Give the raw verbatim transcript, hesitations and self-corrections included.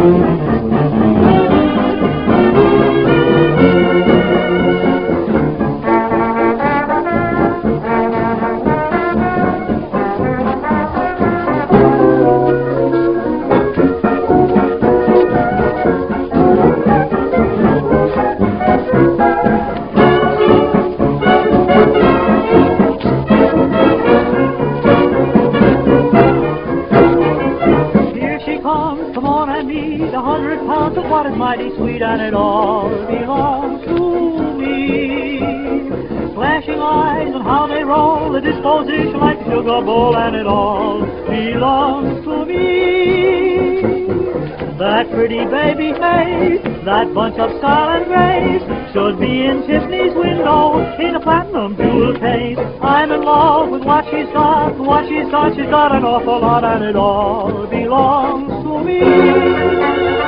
Come on and meet a hundred pounds of what is mighty sweet, and it all belongs to me. Flashing eyes and how they roll, a disposition like a sugar bowl, and it all belongs to me. That pretty baby face, that bunch of scarlet grace, should be in Tiffany's window in a platinum jewel case. I'm in love with what she's got, what she's got, she's got an awful lot, and it all belongs to me.